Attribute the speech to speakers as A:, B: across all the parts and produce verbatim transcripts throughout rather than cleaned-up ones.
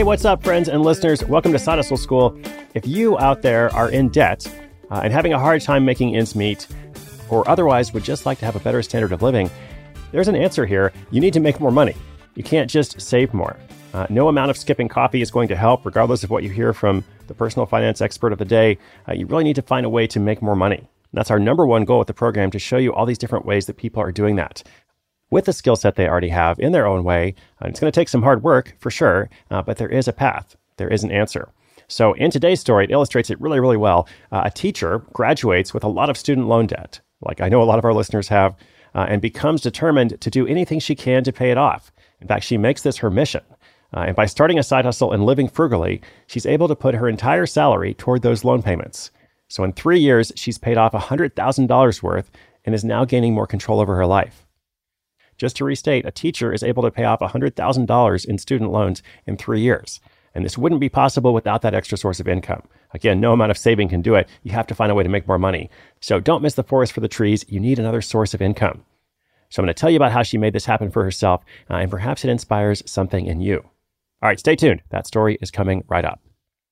A: Hey, what's up, friends and listeners? Welcome to Side Hustle School. If you out there are in debt uh, and having a hard time making ends meet, or otherwise would just like to have a better standard of living, there's an answer here. You need to make more money. You can't just save more. Uh, no amount of skipping coffee is going to help, regardless of what you hear from the personal finance expert of the day. Uh, you really need to find a way to make more money. And that's our number one goal with the program, to show you all these different ways that people are doing that with the skill set they already have in their own way. Uh, it's going to take some hard work for sure, uh, but there is a path. There is an answer. So in today's story, it illustrates it really, really well. Uh, a teacher graduates with a lot of student loan debt, like I know a lot of our listeners have, uh, and becomes determined to do anything she can to pay it off. In fact, she makes this her mission. Uh, and by starting a side hustle and living frugally, she's able to put her entire salary toward those loan payments. So in three years, she's paid off one hundred thousand dollars worth and is now gaining more control over her life. Just to restate, a teacher is able to pay off one hundred thousand dollars in student loans in three years. And this wouldn't be possible without that extra source of income. Again, no amount of saving can do it. You have to find a way to make more money. So don't miss the forest for the trees. You need another source of income. So I'm going to tell you about how she made this happen for herself, uh, and perhaps it inspires something in you. All right, stay tuned. That story is coming right up.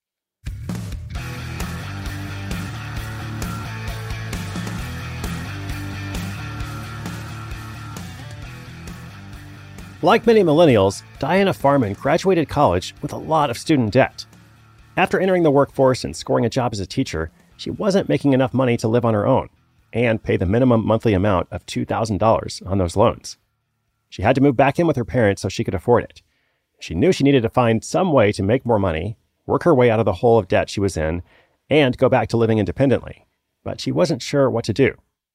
A: Like many millennials, Diana Farman graduated college with a lot of student debt. After entering the workforce and scoring a job as a teacher, she wasn't making enough money to live on her own and pay the minimum monthly amount of two thousand dollars on those loans. She had to move back in with her parents so she could afford it. She knew she needed to find some way to make more money, work her way out of the hole of debt she was in, and go back to living independently. But she wasn't sure what to do.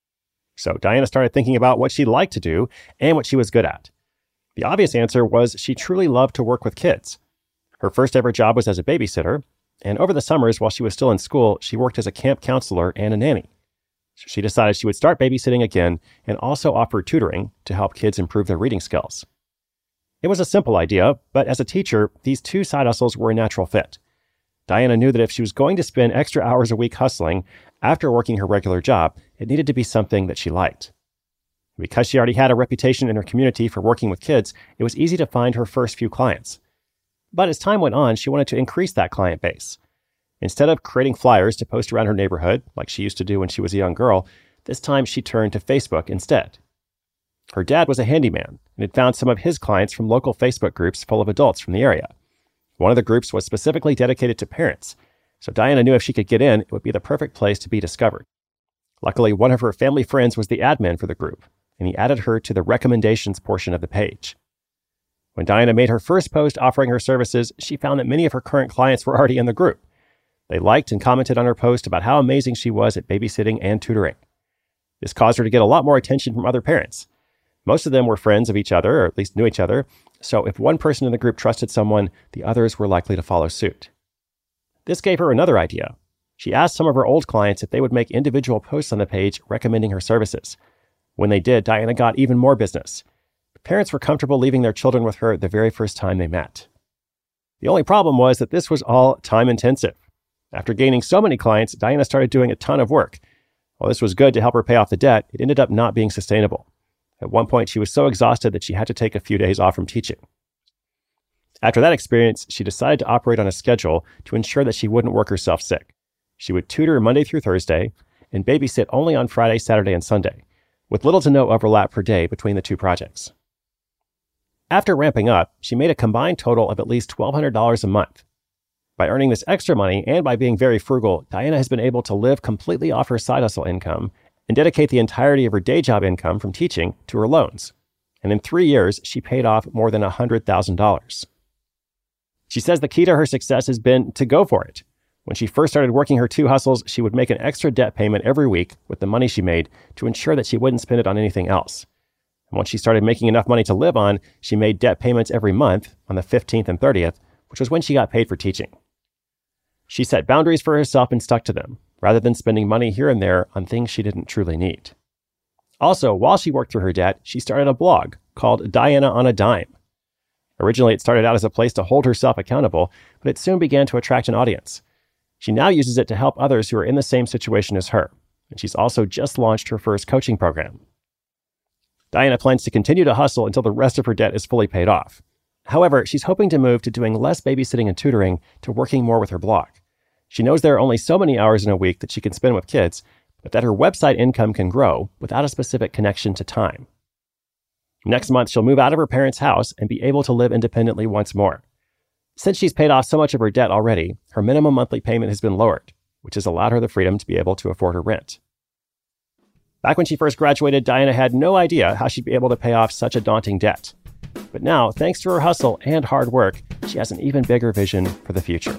A: So Diana started thinking about what she liked to do and what she was good at. The obvious answer was she truly loved to work with kids. Her first ever job was as a babysitter, and over the summers while she was still in school, she worked as a camp counselor and a nanny. So she decided she would start babysitting again and also offer tutoring to help kids improve their reading skills. It was a simple idea, but as a teacher, these two side hustles were a natural fit. Diana knew that if she was going to spend extra hours a week hustling after working her regular job, it needed to be something that she liked. Because she already had a reputation in her community for working with kids, it was easy to find her first few clients. But as time went on, she wanted to increase that client base. Instead of creating flyers to post around her neighborhood, like she used to do when she was a young girl, this time she turned to Facebook instead. Her dad was a handyman and had found some of his clients from local Facebook groups full of adults from the area. One of the groups was specifically dedicated to parents, so Diana knew if she could get in, it would be the perfect place to be discovered. Luckily, one of her family friends was the admin for the group, and he added her to the recommendations portion of the page. When Diana made her first post offering her services, she found that many of her current clients were already in the group. They liked and commented on her post about how amazing she was at babysitting and tutoring. This caused her to get a lot more attention from other parents. Most of them were friends of each other, or at least knew each other, so if one person in the group trusted someone, the others were likely to follow suit. This gave her another idea. She asked some of her old clients if they would make individual posts on the page recommending her services. When they did, Diana got even more business. Parents were comfortable leaving their children with her the very first time they met. The only problem was that this was all time-intensive. After gaining so many clients, Diana started doing a ton of work. While this was good to help her pay off the debt, it ended up not being sustainable. At one point, she was so exhausted that she had to take a few days off from teaching. After that experience, she decided to operate on a schedule to ensure that she wouldn't work herself sick. She would tutor Monday through Thursday and babysit only on Friday, Saturday, and Sunday, with little to no overlap per day between the two projects. After ramping up, she made a combined total of at least twelve hundred dollars a month. By earning this extra money and by being very frugal, Diana has been able to live completely off her side hustle income and dedicate the entirety of her day job income from teaching to her loans. And in three years, she paid off more than one hundred thousand dollars. She says the key to her success has been to go for it. When she first started working her two hustles, she would make an extra debt payment every week with the money she made to ensure that she wouldn't spend it on anything else. And once she started making enough money to live on, she made debt payments every month on the fifteenth and thirtieth, which was when she got paid for teaching. She set boundaries for herself and stuck to them, rather than spending money here and there on things she didn't truly need. Also, while she worked through her debt, she started a blog called Diana on a Dime. Originally, it started out as a place to hold herself accountable, but it soon began to attract an audience. She now uses it to help others who are in the same situation as her, and she's also just launched her first coaching program. Diana plans to continue to hustle until the rest of her debt is fully paid off. However, she's hoping to move to doing less babysitting and tutoring to working more with her blog. She knows there are only so many hours in a week that she can spend with kids, but that her website income can grow without a specific connection to time. Next month, she'll move out of her parents' house and be able to live independently once more. Since she's paid off so much of her debt already, her minimum monthly payment has been lowered, which has allowed her the freedom to be able to afford her rent. Back when she first graduated, Diana had no idea how she'd be able to pay off such a daunting debt. But now, thanks to her hustle and hard work, she has an even bigger vision for the future.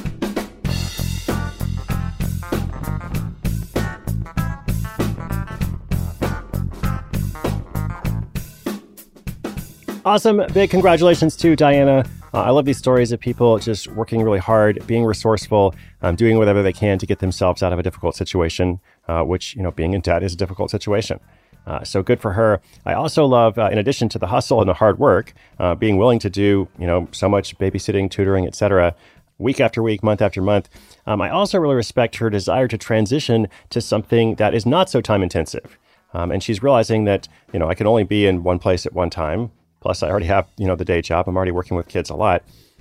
A: Awesome. Big congratulations to Diana. Uh, I love these stories of people just working really hard, being resourceful, um, doing whatever they can to get themselves out of a difficult situation, uh, which, you know, being in debt is a difficult situation. Uh, so good for her. I also love, uh, in addition to the hustle and the hard work, uh, being willing to do, you know, so much babysitting, tutoring, et cetera, week after week, month after month. Um, I also really respect her desire to transition to something that is not so time intensive. Um, and she's realizing that, you know, I can only be in one place at one time. Plus, I already have, you know, the day job. I'm already working with kids a lot.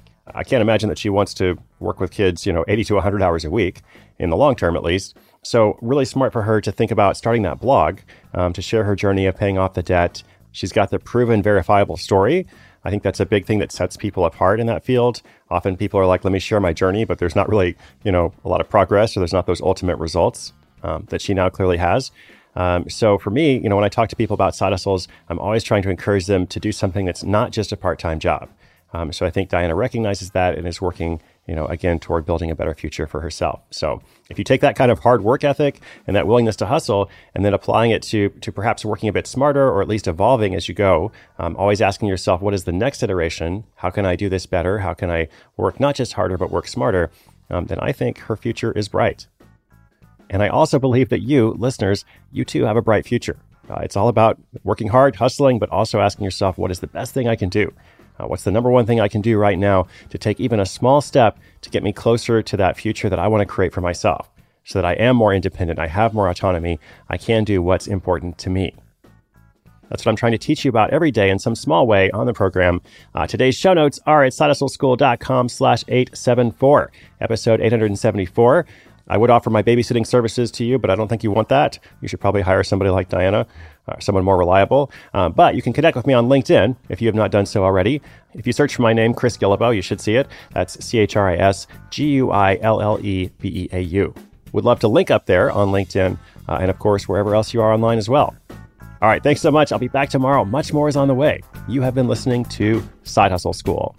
A: I can't imagine that she wants to work with kids, you know, eighty to one hundred hours a week, in the long term at least. So really smart for her to think about starting that blog, um, to share her journey of paying off the debt. She's got the proven, verifiable story. I think that's a big thing that sets people apart in that field. Often people are like, let me share my journey, but there's not really, you know, a lot of progress, or there's not those ultimate results um, that she now clearly has. Um, so for me, you know, when I talk to people about side hustles, I'm always trying to encourage them to do something that's not just a part-time job. Um, so I think Diana recognizes that and is working, you know, again, toward building a better future for herself. So if you take that kind of hard work ethic and that willingness to hustle and then applying it to, to perhaps working a bit smarter, or at least evolving as you go, um, always asking yourself, what is the next iteration? How can I do this better? How can I work not just harder, but work smarter? Um, then I think her future is bright. And I also believe that you, listeners, you too have a bright future. Uh, it's all about working hard, hustling, but also asking yourself, what is the best thing I can do? Uh, what's the number one thing I can do right now to take even a small step to get me closer to that future that I want to create for myself, so that I am more independent, I have more autonomy, I can do what's important to me. That's what I'm trying to teach you about every day in some small way on the program. Uh, today's show notes are at sidehustleschool.com slash 874, episode eight seventy-four. I would offer my babysitting services to you, but I don't think you want that. You should probably hire somebody like Diana, uh, someone more reliable. Um, but you can connect with me on LinkedIn if you have not done so already. If you search for my name, Chris Guillebeau, you should see it. That's C H R I S G U I L L E B E A U. Would love to link up there on LinkedIn, uh, and of course, wherever else you are online as well. All right, thanks so much. I'll be back tomorrow. Much more is on the way. You have been listening to Side Hustle School.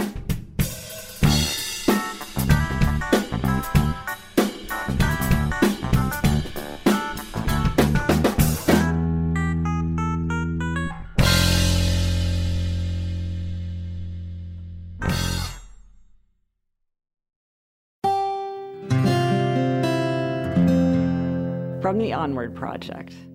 B: From the Onward Project.